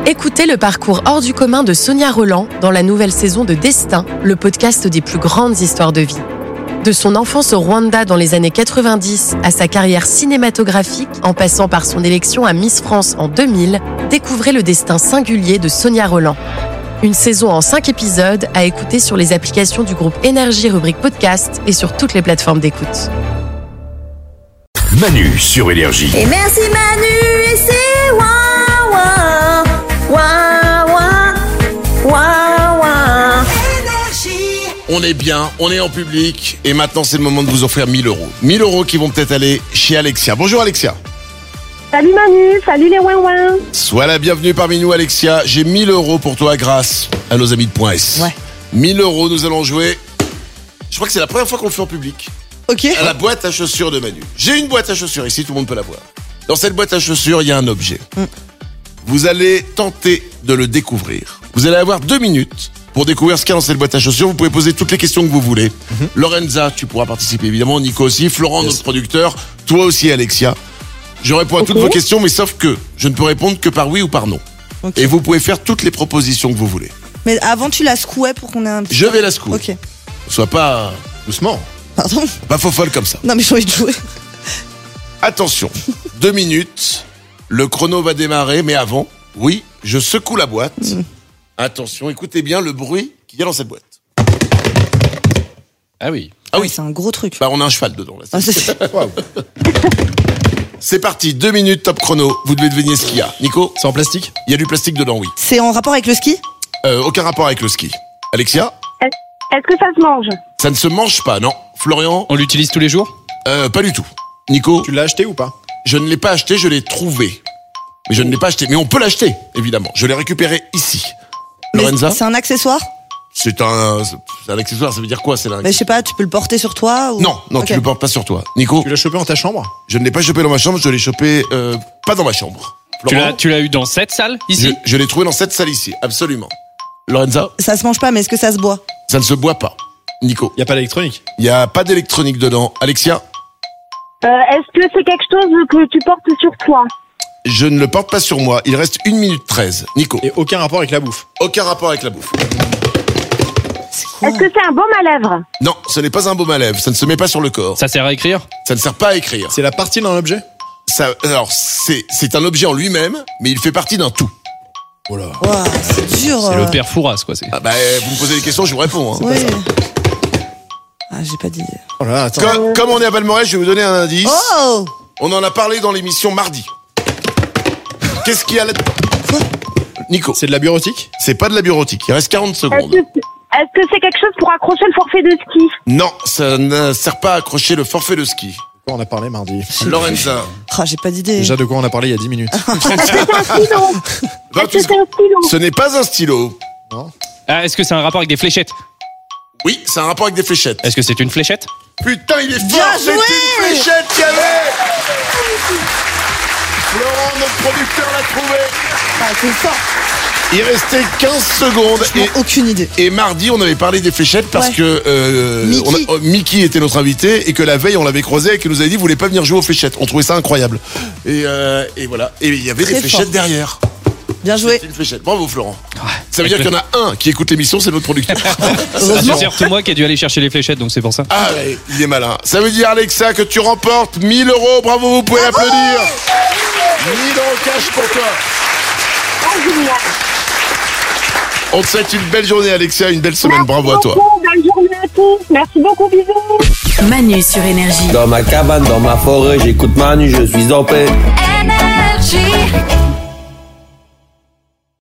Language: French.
Écoutez le parcours hors du commun de Sonia Rolland dans la nouvelle saison de Destin, le podcast des plus grandes histoires de vie. De son enfance au Rwanda dans les années 90 à sa carrière cinématographique, en passant par son élection à Miss France en 2000, découvrez le destin singulier de Sonia Rolland. Une saison en 5 épisodes à écouter sur les applications du groupe Énergie rubrique podcast et sur toutes les plateformes d'écoute. Manu sur Énergie. Et merci Manu, et c'est ouin ouin, ouin ouin, ouin ouin. On est bien, on est en public et maintenant c'est le moment de vous offrir 1000 euros. 1000 euros qui vont peut-être aller chez Alexia. Bonjour Alexia. Salut Manu, salut les ouin-ouin. Sois la bienvenue parmi nous Alexia. J'ai 1000 euros pour toi grâce à nos amis de Point S. Ouais. 1000 euros, nous allons jouer. Je crois que c'est la première fois qu'on le fait en public. Ok. À la boîte à chaussures de Manu. J'ai une boîte à chaussures ici, tout le monde peut la voir. Dans cette boîte à chaussures, il y a un objet. Vous allez tenter de le découvrir. Vous allez avoir 2 minutes pour découvrir ce qu'il y a dans cette boîte à chaussures. Vous pouvez poser toutes les questions que vous voulez. Lorenza, tu pourras participer évidemment. Nico aussi. Florent, notre producteur. Toi aussi, Alexia. Je réponds à toutes vos questions, mais sauf que je ne peux répondre que par oui ou par non. Okay. Et vous pouvez faire toutes les propositions que vous voulez. Mais avant, tu la secouais pour qu'on ait un petit... Je vais la secouer. Ok. Sois pas... Doucement. Pardon. Pas faux folle comme ça. Non, mais j'ai envie de jouer. Attention. 2 minutes. Le chrono va démarrer, mais avant, oui, je secoue la boîte. Attention, écoutez bien le bruit qu'il y a dans cette boîte. Ah oui. Ah oui. C'est un gros truc. Bah, on a un cheval dedans, là. Ah, c'est... Waouh. C'est parti, 2 minutes, top chrono. Vous devez deviner ce qu'il y a. Nico? C'est en plastique? Il y a du plastique dedans, oui. C'est en rapport avec le ski? Aucun rapport avec le ski. Alexia? Est-ce que ça se mange? Ça ne se mange pas, non. Florian? On l'utilise tous les jours? Pas du tout. Nico? Tu l'as acheté ou pas? Je ne l'ai pas acheté, je l'ai trouvé. Mais je ne l'ai pas acheté. Mais on peut l'acheter, évidemment. Je l'ai récupéré ici. Lorenza? C'est un accessoire? C'est un accessoire, ça veut dire quoi? C'est Mais je sais pas, tu peux le porter sur toi ou... Non, Ok. tu le portes pas sur toi. Nico? Tu l'as chopé dans ta chambre? Je ne l'ai pas chopé dans ma chambre, je l'ai chopé pas dans ma chambre. Florent? Tu l'as eu dans cette salle, ici? Je l'ai trouvé dans cette salle ici, absolument. Lorenza? Ça se mange pas, mais est-ce que ça se boit? Ça ne se boit pas. Nico? Y a pas d'électronique? Il n'y a pas d'électronique dedans. Alexia? Est-ce que c'est quelque chose que tu portes sur toi? Je ne le porte pas sur moi. Il reste 1 minute 13. Nico? Et aucun rapport avec la bouffe? Aucun rapport avec la bouffe. C'est quoi? Est-ce que c'est un baume à lèvres? Non, ce n'est pas un baume à lèvres. Ça ne se met pas sur le corps. Ça sert à écrire? Ça ne sert pas à écrire. C'est la partie d'un objet? Alors, c'est un objet en lui-même, mais il fait partie d'un tout. Oh là. Ouah, c'est dur. C'est le père Fouras, quoi. C'est... Ah bah, vous me posez des questions, je vous réponds. Hein. Oui. Ah, j'ai pas dit. Oh là là, attends. Comme on est à Balmorel, je vais vous donner un indice. Oh! On en a parlé dans l'émission mardi. Qu'est-ce qu'il y a là? Quoi? Nico? C'est de la bureautique? C'est pas de la bureautique. Il reste 40 secondes. Est-ce que c'est quelque chose pour accrocher le forfait de ski? Non, ça ne sert pas à accrocher le forfait de ski. De quoi on a parlé mardi? Lorenza? Ah, j'ai pas d'idée. Déjà, de quoi on a parlé il y a 10 minutes? Est-ce que c'est un stylo? 28 Est-ce que c'est un stylo? Ce n'est pas un stylo. Ah, est-ce que c'est un rapport avec des fléchettes? Oui, c'est un rapport avec des fléchettes. Est-ce que c'est une fléchette? Putain, il est fort. Bien C'est joué. une fléchette qu'il y avait. Florent, notre producteur, l'a trouvé. Ah, c'est fort. Il restait 15 secondes. Aucune idée. Et mardi, on avait parlé des fléchettes parce Ouais. que Mickey. Mickey était notre invité et que la veille, on l'avait croisé et qu'il nous avait dit, vous voulez pas venir jouer aux fléchettes. On trouvait ça incroyable. Et voilà. Et il y avait Très des fléchettes fort. derrière. Bien joué. C'est une fléchette. Bravo, Florent. Ça veut dire qu'il y en a un qui écoute l'émission, c'est notre producteur. Heureusement. C'est surtout moi qui ai dû aller chercher les fléchettes, donc c'est pour ça. Ah ouais, il est malin. Ça veut dire, Alexa, que tu remportes 1000 euros. Bravo, vous pouvez applaudir. 1000 euros cash pour toi. Ah, génial. On te souhaite une belle journée, Alexia, une belle semaine. Bravo à toi. Beaucoup, belle journée à tous. Merci beaucoup, bisous. Manu sur Énergie. Dans ma cabane, dans ma forêt, j'écoute Manu, je suis en paix. Énergie.